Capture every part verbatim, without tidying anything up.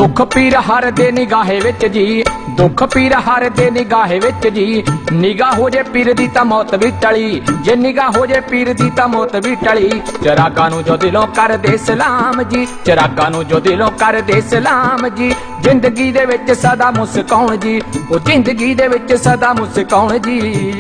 दुख पीर हर दे निगाहे विच जी, दुख पीर हर दे निगाहे विच जी। निगाह हो जे पीर दी तां मौत भी टली, जे निगाह हो जे पीर दी तां मौत भी टली। चिरागां नूं जो दिलों कर दे सलाम जी, चिरागां नूं जो दिलों कर दे सलाम जी। जिंदगी दे विच सदा मुस्काउण जी, ओ जिंदगी दे विच सदा मुस्काउण जी।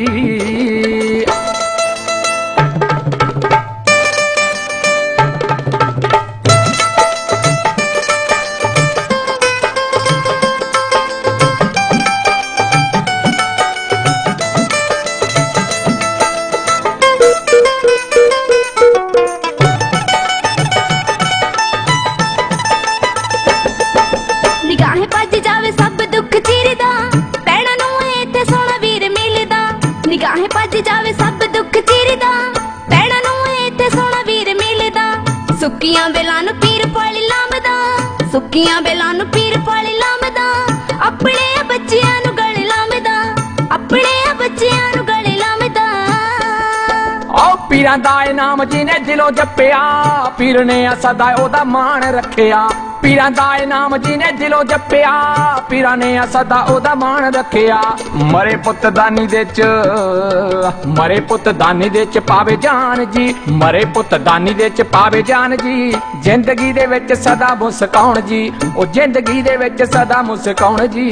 निगाहें भज जावे सब दुख चीरदा, पैणां नूं इत्थे सोहणा वीर मिलदा। निगाहें भज जावे सब दुख चीरदा, पैणां नूं इत्थे सोहणा वीर मिलदा। सुक्कियां बेलां नूं पीर पाली लामदा, सुक्कियां बेलां नूं पीर पाली लामदा। अपने बच्चियां नूं गले लामदा, अपने बच्चियां नूं गले लामदा। ओ पीरां दा नाम जिने दिलों जप्पिया, पीर ने सदा ओदा मान रखिया। पीरां दा नाम जिने दिलों जप्पिया, पीरां ने सदा ओदा मान रखिया। मरे पुत दानी दे च, मरे पुत दानी दे च पावे जान जी, मरे पुत दानी दे च पावे जान जी। जिंदगी दे विच सदा मुस्काउण जी, ओ जिंदगी दे विच सदा मुस्काउण जी।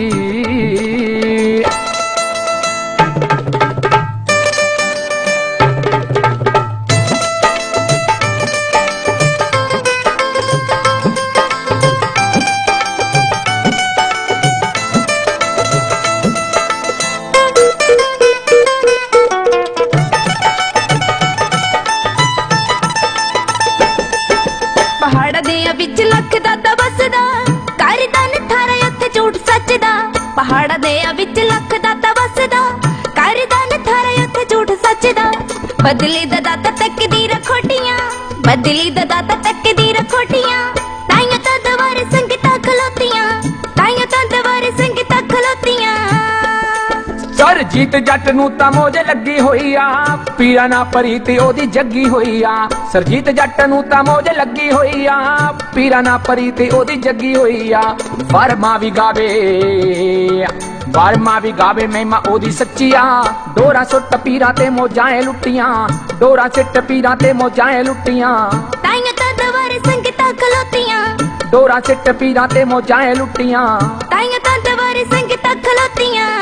पहाड़ा दे विच लख दाता बसदा, करदा नठारा उत्थे झूठ सच दा। पहाड़ा दे विच लख दाता बसदा, करदा नठारा उत्थे झूठ सच दा। बदली दा दाता तकदीर खोटियां, बदली दा दाता तकदीर खोटियां। ताइयां तां दवारे संगतां खलोतियां, ताइयां तां दवारे संगतां खलोतियां। सरजीत जट नूं तां मौज लगी होई आ, पीरा ना परीत ओदी जगी होई आ। सरजीत जट नूं तां मौज लगी होई आ, पीरा ना परीत ओदी जगी होई आ। वर्मा भी गावे, वर्मा भी गावे महिमा ओदी सच्ची आ। डोरा सुट पीरा ते मौजां लुटियां, डोरा सिट पीरा ते मौजां लुटियां। ताइयां तां दवारे संगतां खलोतियां, डोरा सिट पीरा ते मौजां लुटियां। ताइयां तां दवारे संगतां खलोतियां।